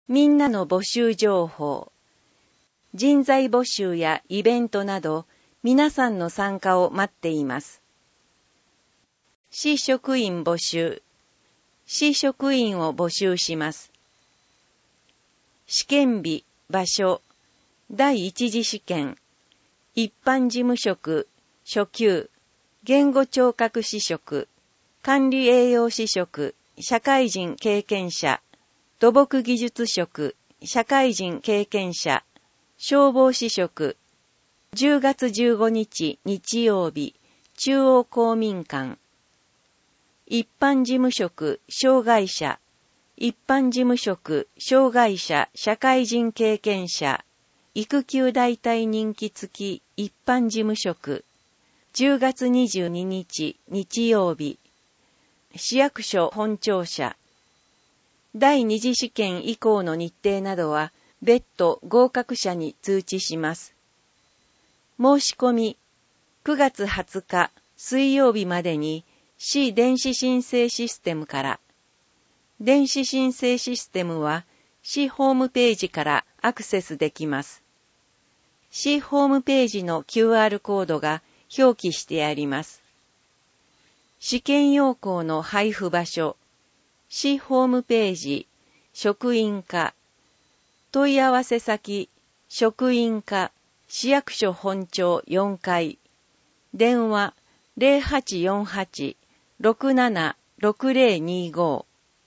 みんなの募集情報。人材募集やイベントなど、皆さんの参加を待っています。市職員募集。市職員を募集します。試験日、場所、第一次試験、一般事務職、初級、言語聴覚士職、管理栄養士職、社会人経験者、土木技術職、社会人経験者、消防士職、10月15日日曜日、中央公民館。一般事務職、障害者、一般事務職、障害者、社会人経験者、育休代替任期付き一般事務職、10月22日日曜日、市役所本庁舎。第二次試験以降の日程などは別途合格者に通知します。申し込み、9月20日水曜日までに市電子申請システムから。電子申請システムは市ホームページからアクセスできます。市ホームページの QR コードが表記してあります。試験要項の配布場所、市ホームページ、職員課、問い合わせ先、職員課、市役所本庁4階、電話0848-676025。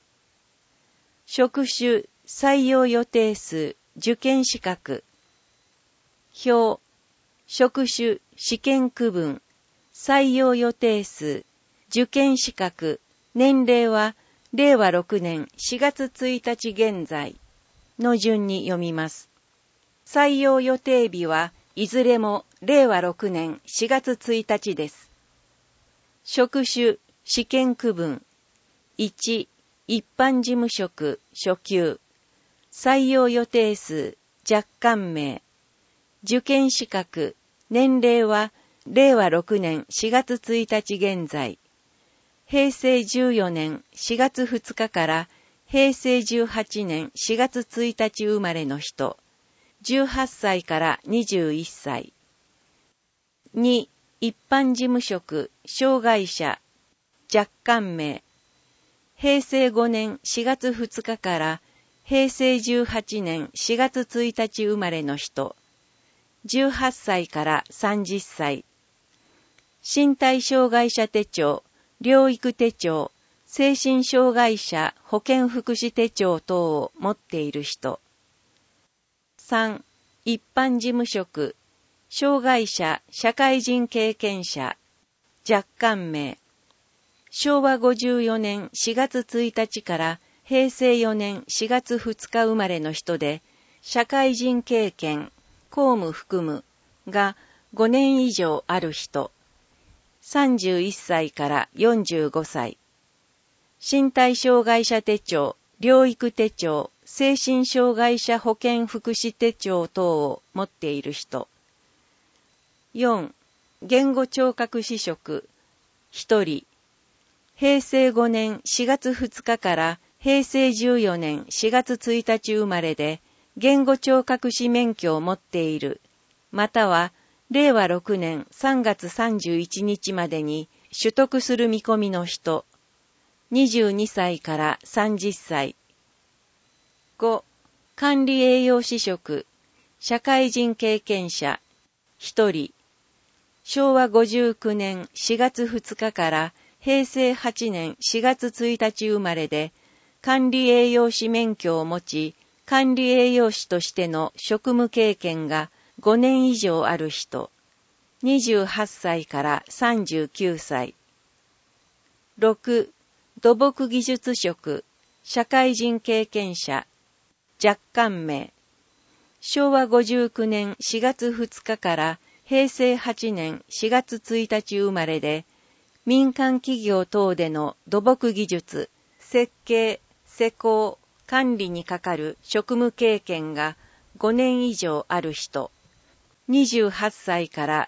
職種、採用予定数、受験資格。表、職種、試験区分、採用予定数、受験資格、年齢は令和6年4月1日現在の順に読みます。採用予定日はいずれも令和6年4月1日です。職種、試験区分。1、一般事務職、初級。採用予定数、若干名。受験資格、年齢は令和6年4月1日現在。平成14年4月2日から平成18年4月1日生まれの人。18歳から21歳。2、一般事務職、障害者、若干名。平成5年4月2日から平成18年4月1日生まれの人。18歳から30歳。身体障害者手帳、療育手帳、精神障害者保健福祉手帳等を持っている人。3、一般事務職、障害者社会人経験者、若干名。昭和54年4月1日から平成4年4月2日生まれの人で、社会人経験、公務含むが5年以上ある人。31歳から45歳。身体障害者手帳、療育手帳、精神障害者保健福祉手帳等を持っている人。4、言語聴覚士職、1人。平成5年4月2日から平成14年4月1日生まれで、言語聴覚士免許を持っている、または令和6年3月31日までに取得する見込みの人。22歳から30歳。5、管理栄養士職、社会人経験者、1人。昭和59年4月2日から平成8年4月1日生まれで、管理栄養士免許を持ち、管理栄養士としての職務経験が5年以上ある人。28歳から39歳。6、土木技術職、社会人経験者、若干名。昭和59年4月2日から平成8年4月1日生まれで、民間企業等での土木技術、設計、施工、管理に係る職務経験が5年以上ある人。28歳から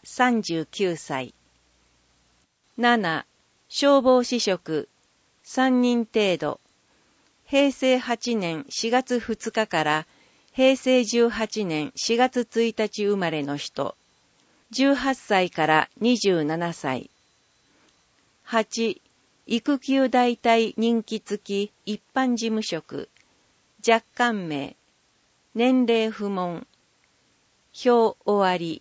39歳。7、消防士職、3人程度。 平成8年4月2日から平成18年4月1日生まれの人、18歳から27歳。8、育休代替任期付き一般事務職、若干名、年齢不問、表終わり。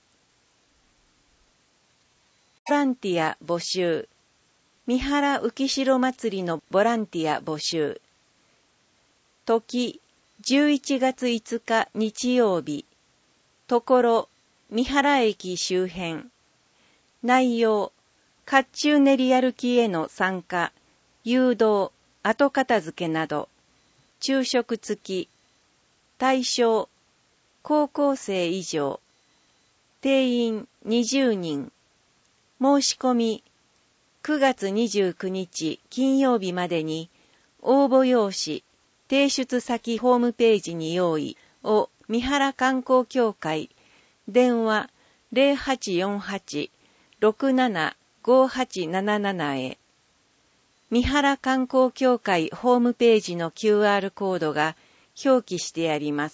ボランティア募集、三原浮城祭りのボランティア募集。時、11月5日日曜日。ところ、三原駅周辺。内容、甲冑練り歩きへの参加、誘導、後片付けなど。昼食付き。対象、高校生以上。定員20人。申し込み、9月29日金曜日までに、応募用紙、提出先ホームページに用意を三原観光協会、電話0848-675877へ。三原観光協会ホームページの QR コードが表記してあります。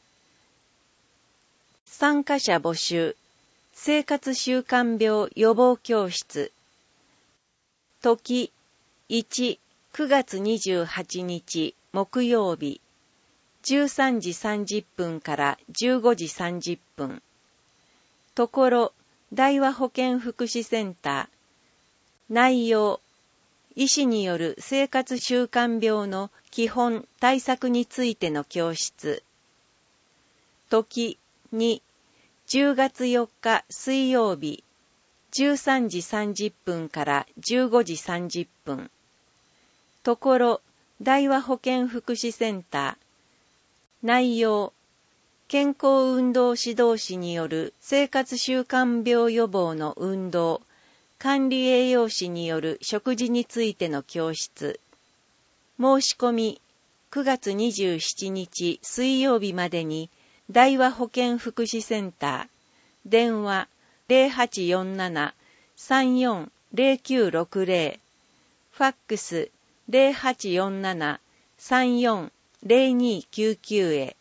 参加者募集、生活習慣病予防教室。時、1、9月28日木曜日、13時30分から15時30分。ところ、大和保健福祉センター。内容、医師による生活習慣病の基本対策についての教室。時、2、10月4日水曜日、13時30分から15時30分。ところ、大和保健福祉センター。内容、健康運動指導士による生活習慣病予防の運動、管理栄養士による食事についての教室。申し込み、9月27日水曜日までに、大和保健福祉センター、電話0847-340960、ファックス0847-340299へ。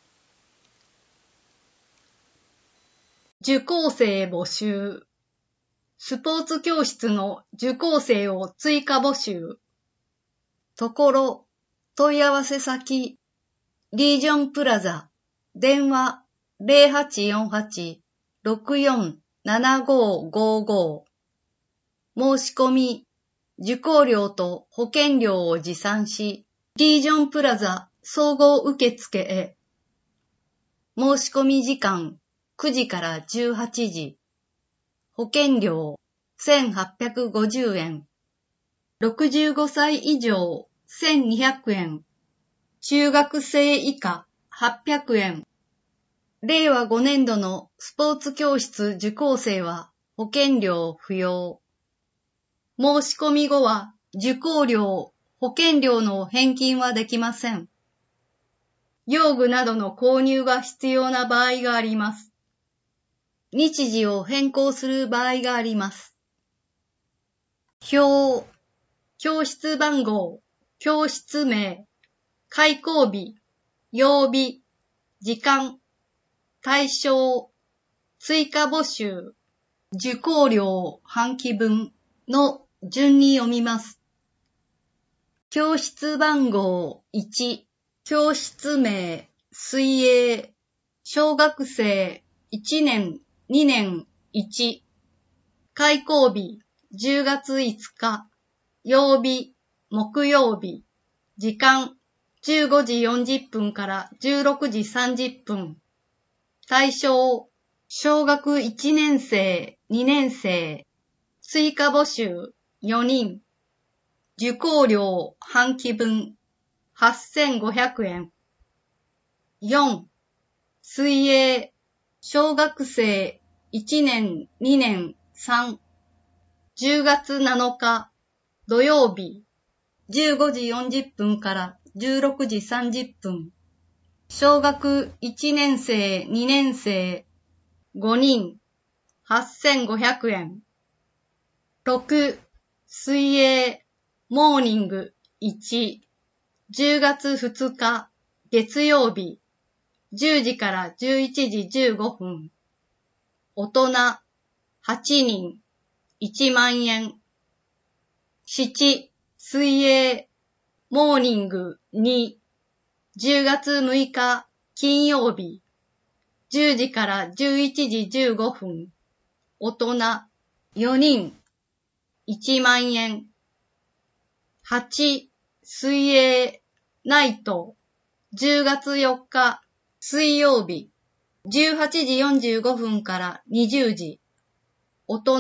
受講生募集。スポーツ教室の受講生を追加募集。ところ、問い合わせ先、リージョンプラザ、電話0848-647555。申し込み、受講料と保険料を持参し、リージョンプラザ総合受付へ。申し込み時間9時から18時。保険料1850円。65歳以上1200円。中学生以下800円。令和5年度のスポーツ教室受講生は保険料不要。申し込み後は受講料、保険料の返金はできません。用具などの購入が必要な場合があります。日時を変更する場合があります。表、教室番号、教室名、開講日、曜日、時間、対象、追加募集、受講料半期分の順に読みます。教室番号1、教室名、水泳、小学生1年、2年1、開講日10月5日、曜日、木曜日、時間15時40分から16時30分、対象、小学1年生、2年生、追加募集4人、受講料半期分8500円。4、水泳、小学生1年、2年、3、10月7日土曜日、15時40分から16時30分、小学1年生、2年生、5人、8500円。6、水泳、モーニング1、 10月2日月曜日10時から11時15分。大人8人1万円。7水泳モーニング2 10月6日金曜日10時から11時15分。大人4人1万円。8水泳ナイト10月4日水曜日18時45分から20時。大人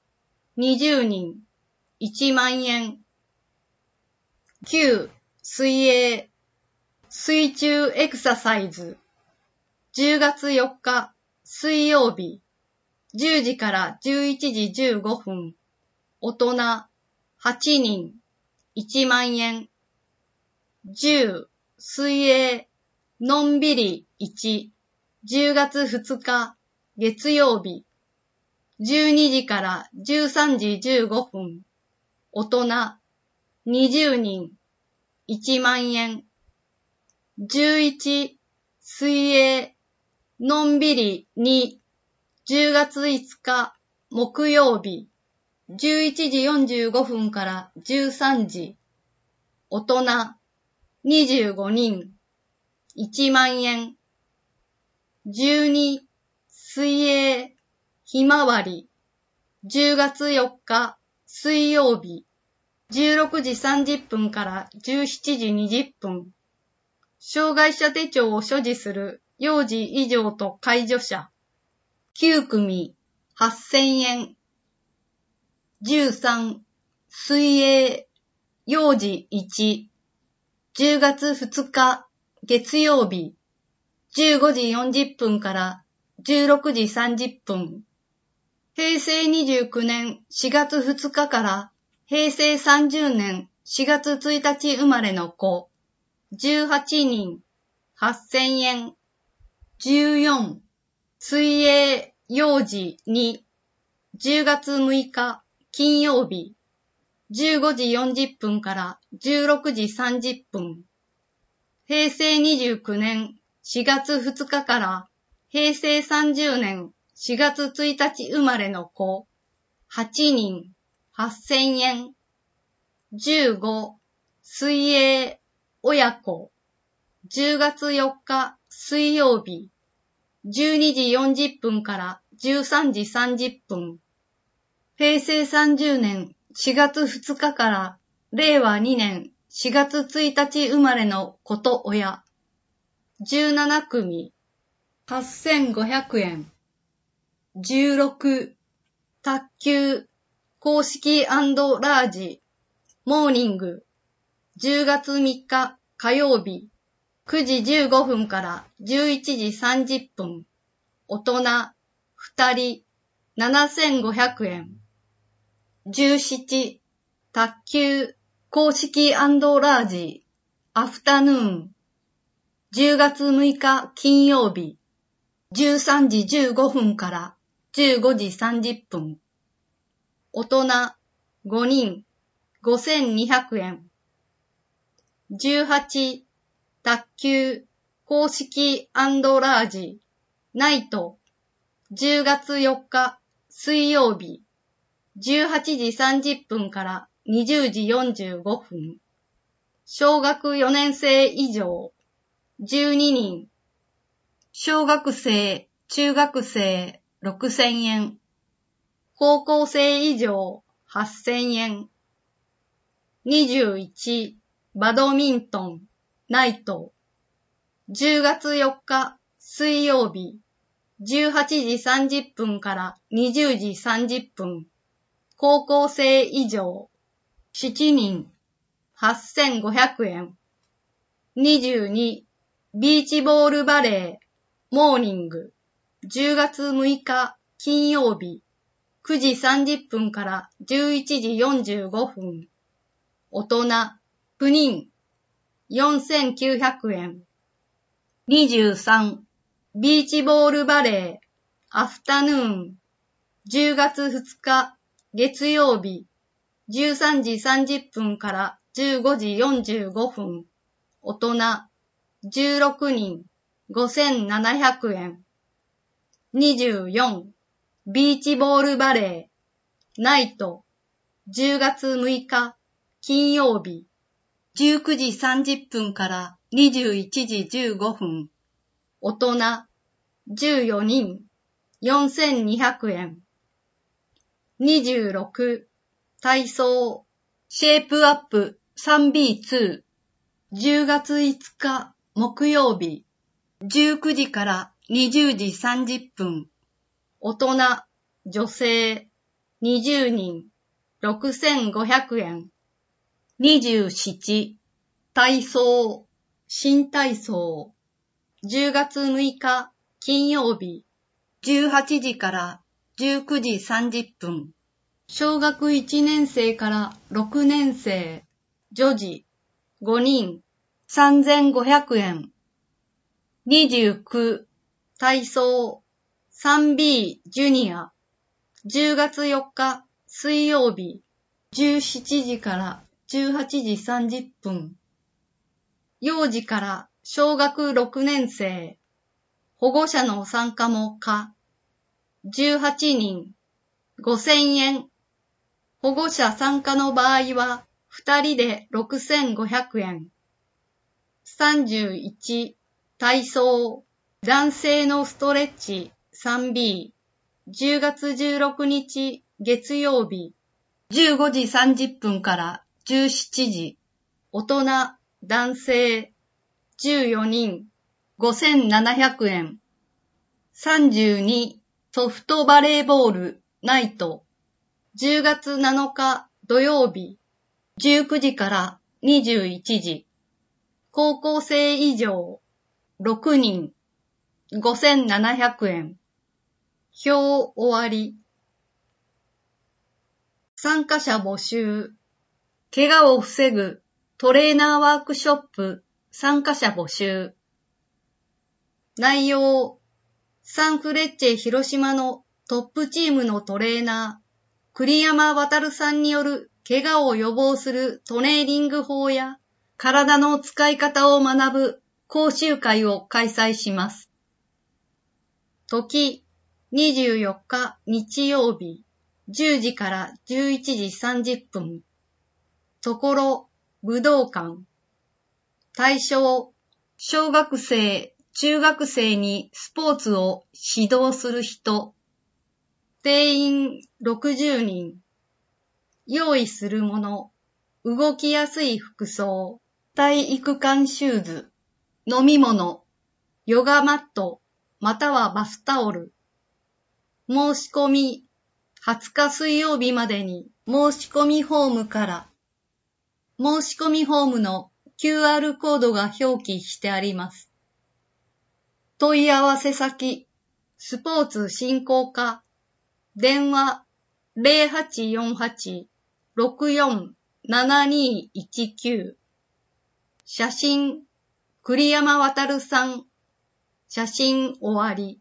20人1万円。9水泳水中エクササイズ10月4日水曜日10時から11時15分。大人8人1万円。10水泳のんびり1 10月2日月曜日12時から13時15分。大人20人1万円。11水泳のんびり2 10月5日木曜日11時45分から13時。大人25人1万円。12水泳ひまわり10月4日水曜日16時30分から17時20分。障害者手帳を所持する幼児以上と介助者9組8000円。13水泳幼児1 10月2日月曜日15時40分から16時30分。平成29年4月2日から平成30年4月1日生まれの子18人8000円。14水泳幼児2 10月6日金曜日15時40分から16時30分。平成29年4月2日から平成30年4月1日生まれの子8人8000円。15水泳親子10月4日水曜日12時40分から13時30分。平成30年4月2日から令和2年4月1日生まれの子と親17組8500円。16卓球公式&ラージモーニング10月3日火曜日9時15分から11時30分。大人2人7500円。17卓球公式&ラージアフタヌーン10月6日金曜日13時15分から15時30分。大人5人5200円。18卓球公式&ラージナイト10月4日水曜日18時30分から20時45分。小学4年生以上12人。小学生、中学生6000円。高校生以上8000円。21バドミントンナイト10月4日水曜日18時30分から20時30分。高校生以上7人8500円。22ビーチボールバレーモーニング10月6日金曜日9時30分から11時45分。大人9人4900円。23ビーチボールバレーアフタヌーン10月2日月曜日13時30分から15時45分。 大人16人5700円。24、ビーチボールバレー、ナイト、10月6日、金曜日、19時30分から21時15分。大人14人4200円。26、体操、シェイプアップ 3B2、10月5日木曜日、19時から20時30分。大人、女性、20人、6500円。27、体操、新体操。10月6日、金曜日、18時から19時30分。小学1年生から6年生、女児、5人、3500円。29、体操、3B ジュニア、10月4日、水曜日、17時から18時30分。幼児から小学6年生、保護者の参加も可。18人、5000円。保護者参加の場合は、2人で6500円。31、体操、男性のストレッチ 3B、10月16日月曜日、15時30分から17時。大人、男性、14人、5700円。32、ソフトバレーボール、ナイト。10月7日土曜日、19時から21時。高校生以上、6人、5700円。表終わり。参加者募集。怪我を防ぐトレーナーワークショップ参加者募集。内容。サンフレッチェ広島のトップチームのトレーナー、栗山航さんによる怪我を予防するトレーニング法や体の使い方を学ぶ講習会を開催します。時、24日日曜日、10時から11時30分。ところ、武道館。対象、小学生、中学生にスポーツを指導する人。定員60人。用意するもの。動きやすい服装。体育館シューズ。飲み物。ヨガマット、またはバスタオル。申し込み。20日水曜日までに申し込みフォームから。申し込みフォームの QR コードが表記してあります。問い合わせ先、スポーツ振興課、電話 0848-647219。写真、栗山航さん。写真終わり。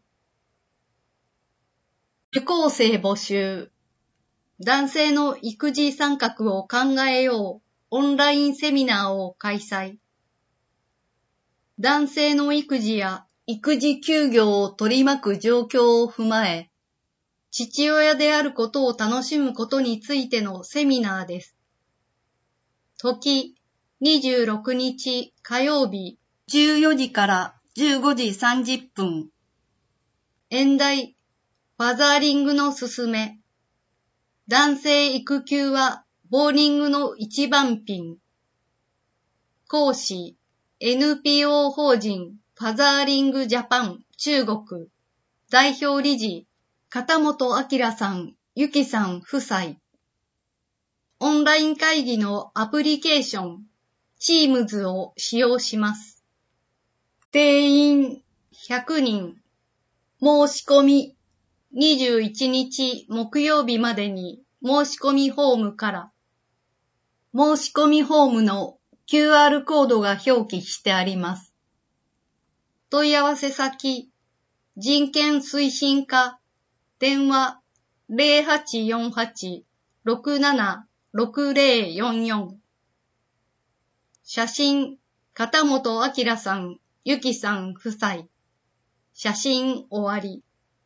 受講生募集。男性の育児参画を考えようオンラインセミナーを開催。男性の育児や育児休業を取り巻く状況を踏まえ、父親であることを楽しむことについてのセミナーです。時、26日火曜日、14時から15時30分。演題、ファザーリングのすすめ。男性育休はボーリングの一番品。講師、NPO 法人ファザーリングジャパン中国代表理事片本明さん、ゆきさん夫妻。オンライン会議のアプリケーション Teams を使用します。定員100人。申し込み21日木曜日までに申し込みフォームから。申し込みフォームの QR コードが表記してあります。問い合わせ先、人権推進課、電話 0848-676044。写真、 片本明さん、ゆきさん夫妻。写真終わり。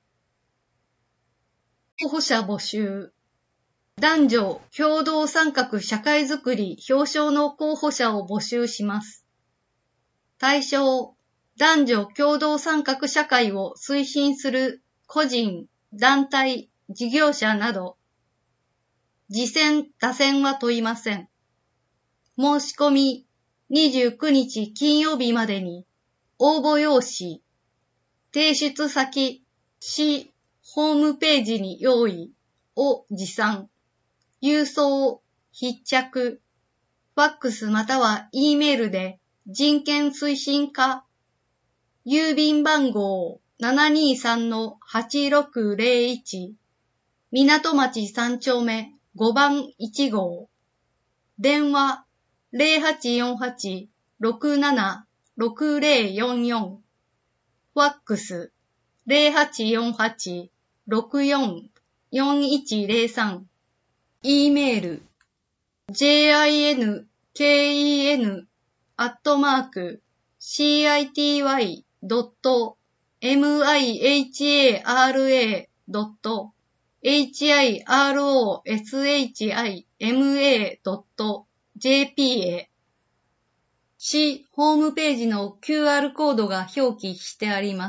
候補者募集。男女共同参画社会づくり表彰の候補者を募集します。対象、男女共同参画社会を推進する個人、団体、事業者など。次選、他選は問いません。申し込み、29日金曜日までに、応募用紙、提出先、市、ホームページに用意を持参。郵送、必着、ファックスまたは E メールで人権推進課、郵便番号 723-8601、港町3丁目5番1号、電話 0848-676044、ファックス 0848-644103、E メール city.mihara.hiroshima.jp へ。市ホームページの QR コードが表記してあります。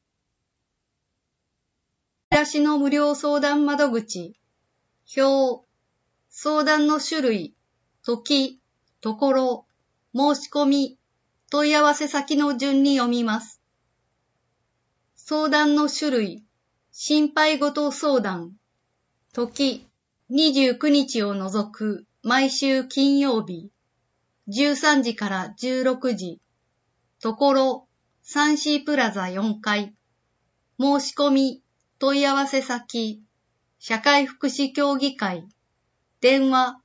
暮らしの無料相談窓口、表、相談の種類、時、ところ、申し込み、問い合わせ先の順に読みます。相談の種類、心配事相談、時、29日を除く毎週金曜日、13時から16時、ところ、3C プラザ4階、申し込み、問い合わせ先、社会福祉協議会、電話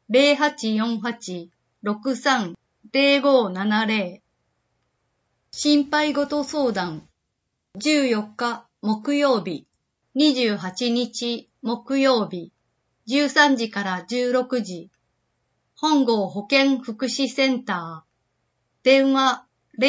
0848-630570、心配事相談、14日木曜日、28日木曜日、13時から16時、本郷保健福祉センター、電話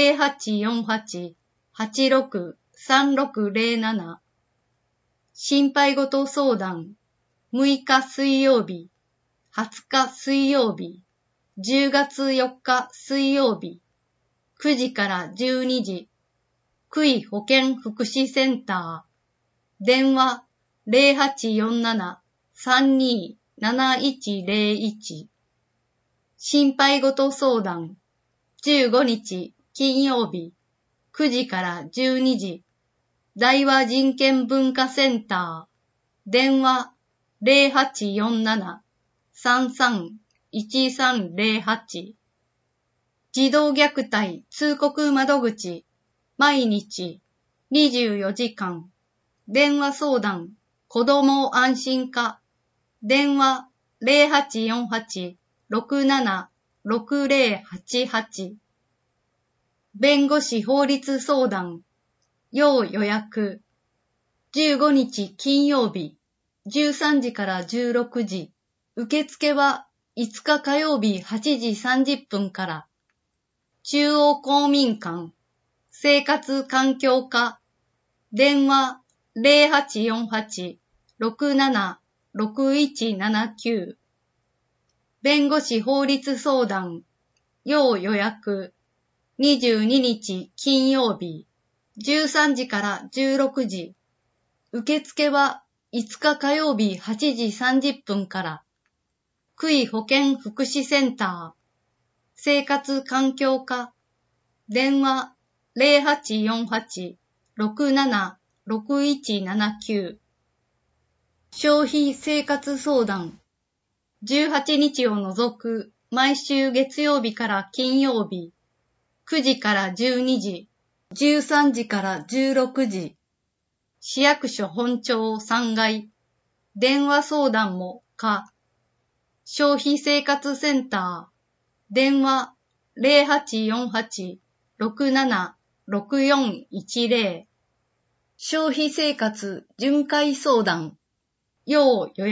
0848-863607、心配事相談、6日水曜日、20日水曜日、10月4日水曜日、9時から12時、区医保健福祉センター、電話 0847-327101、心配事相談、15日金曜日、9時から12時、大和人権文化センター、電話 0847-331308、児童虐待通告窓口、毎日24時間、電話相談、子ども安心課、電話 0848-676088、弁護士法律相談、要予約、15日金曜日、13時から16時、受付は5日火曜日8時30分から、中央公民館、生活環境課、電話 0848-676179、弁護士法律相談、要予約、22日金曜日、13時から16時、受付は5日火曜日8時30分から、区医保健福祉センター、生活環境課、電話 0848-676179、消費生活相談、18日を除く毎週月曜日から金曜日、9時から12時、13時から16時、市役所本庁3階、電話相談も可、消費生活センター、電話 0848-676410、消費生活巡回相談、要予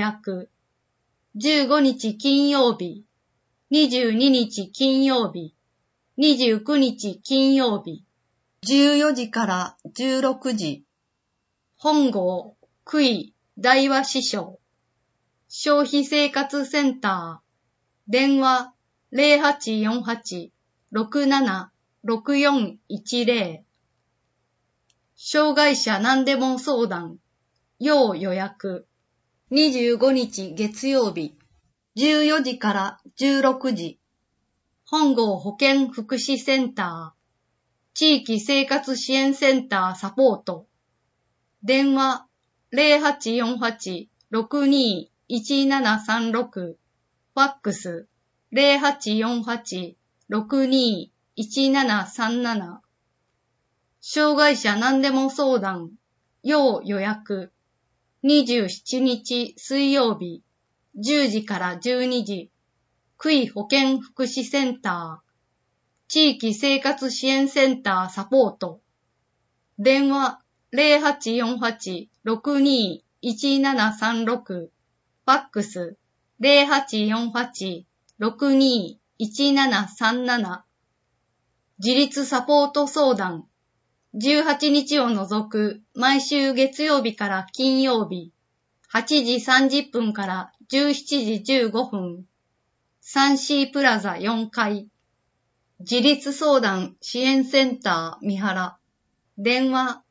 約、15日金曜日、22日金曜日、 29日金曜日、14時から16時。本郷、区井、大和支所。消費生活センター。電話、0848-67-6410。障害者何でも相談。要予約。25日月曜日、14時から16時。本郷保健福祉センター。地域生活支援センターサポート。電話0848-621736。ファックス0848-621737。障害者何でも相談。要予約。27日水曜日、10時から12時。区井保健福祉センター。地域生活支援センターサポート。電話0848-621736。ファックス0848-621737。自立サポート相談。18日を除く毎週月曜日から金曜日、8時30分から17時15分。3C プラザ4階。自立相談支援センター三原。電話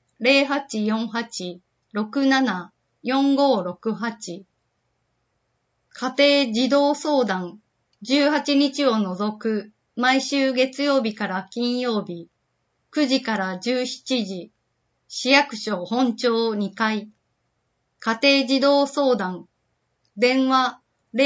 0848-67-4568。家庭児童相談。18日を除く毎週月曜日から金曜日。9時から17時。市役所本庁2階。家庭児童相談。電話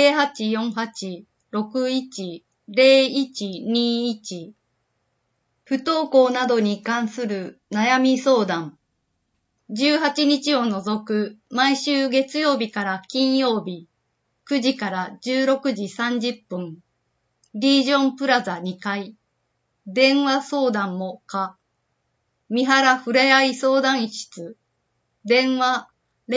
0848-610121。不登校などに関する悩み相談。18日を除く毎週月曜日から金曜日。9時から16時30分。リージョンプラザ2階。電話相談も可。三原ふれあい相談室。電話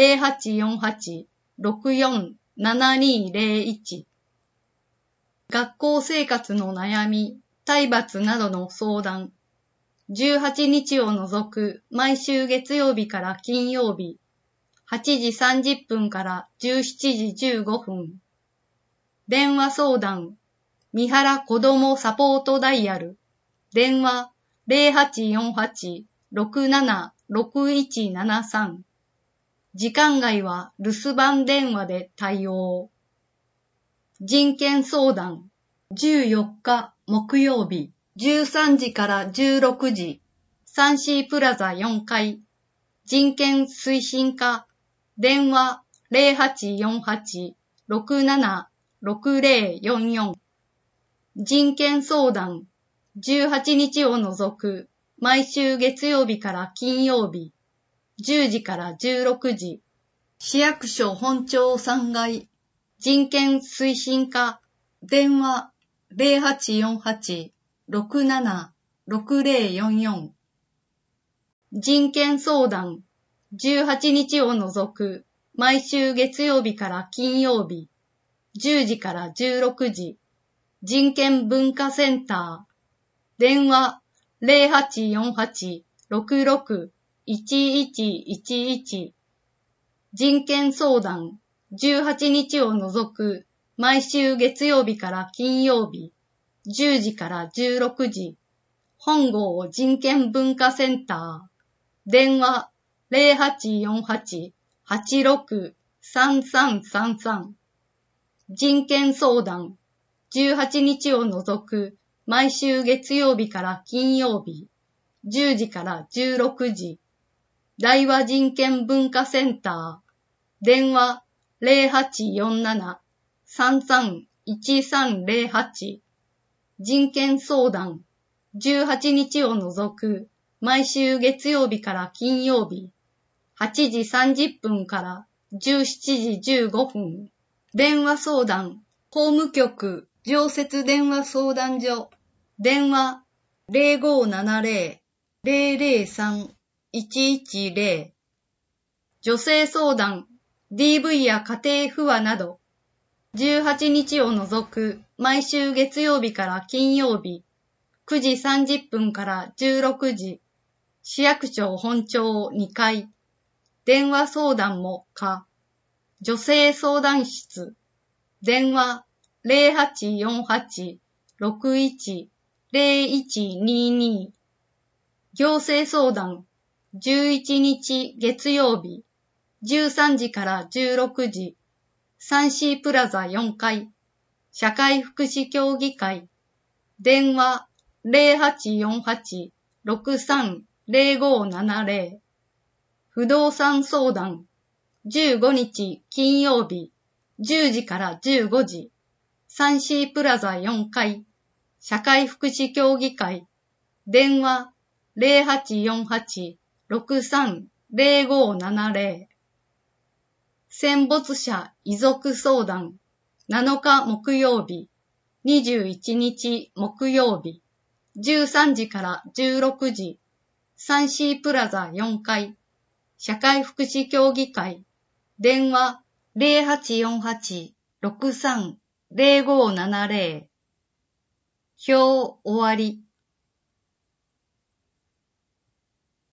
0848-647201。学校生活の悩み、体罰などの相談。18日を除く毎週月曜日から金曜日。8時30分から17時15分。電話相談。三原子どもサポートダイヤル。電話0848-676173。時間外は留守番電話で対応。人権相談。14日木曜日、13時から16時。3C プラザ4階。人権推進課。電話0848-676044。人権相談。18日を除く毎週月曜日から金曜日。10時から16時。市役所本庁3階。人権推進課。電話0848-676044。人権相談。18日を除く毎週月曜日から金曜日。10時から16時。人権文化センター。電話0848-661111。人権相談。18日を除く毎週月曜日から金曜日。10時から16時。本郷人権文化センター。電話0848-863333。人権相談。18日を除く毎週月曜日から金曜日。10時から16時。大和人権文化センター。電話0847-331308。人権相談。18日を除く毎週月曜日から金曜日。8時30分から17時15分。電話相談。法務局常設電話相談所。電話0570-003-110。女性相談。DV や家庭不和など。18日を除く毎週月曜日から金曜日。 9時30分から16時、市役所本庁2階、電話相談も可、女性相談室、電話0848-61-0122、行政相談11日月曜日、13時から16時、サンシープラザ4階、社会福祉協議会、電話0848-63-0570、不動産相談15日金曜日、10時から15時、サンシープラザ4階、社会福祉協議会、電話0848-63-0570、戦没者遺族相談7日木曜日、21日木曜日、13時から16時、サンシープラザ4階、社会福祉協議会、電話0848-63-0570。表終わり。